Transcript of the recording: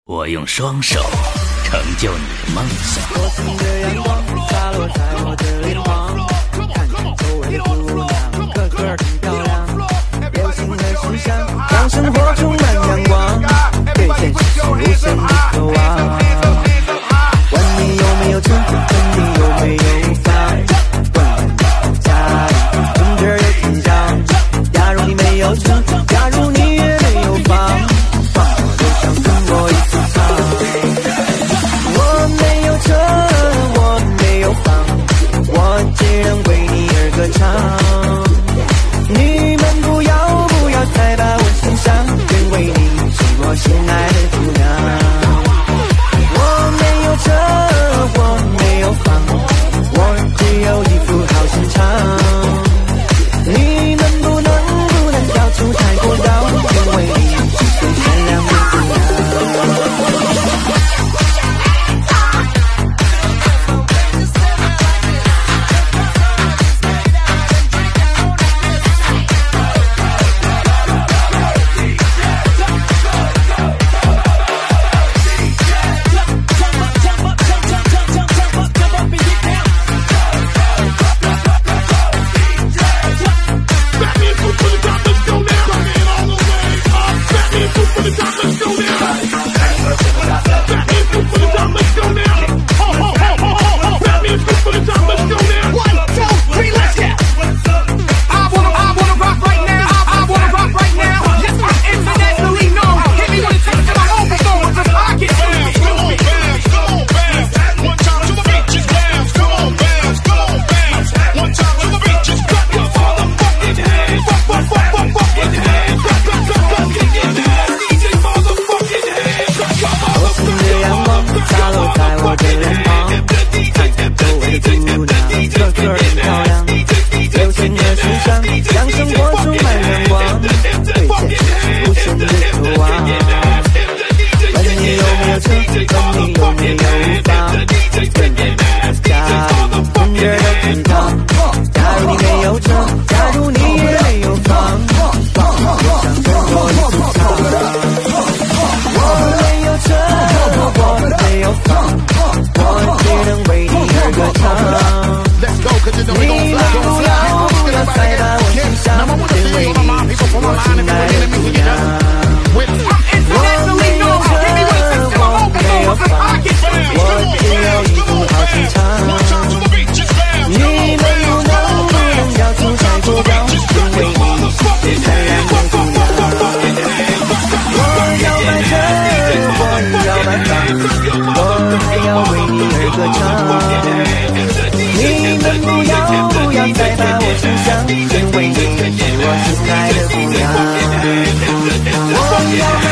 我用双手成就你的梦想。 多情的阳光洒落在我的脸庞，看看周围的姑娘，个个挺漂亮。流行的时尚让生活充满阳光，对现实是无限的渴望。问你有没有车，问你有没有房，问你家里存折有几张。假如你没有车，假如你也没有房，放我就想跟我一起唱。我没有车，我没有房，我只能为你而歌唱。你们不要再把我欣赏，因为你是我心爱的姑娘。我没有车，我没有房，我只有一副好心肠。你们不能跳出太过高，因为你是最善良的姑娘。再把我欣赏，因为你是我心爱的姑娘。我要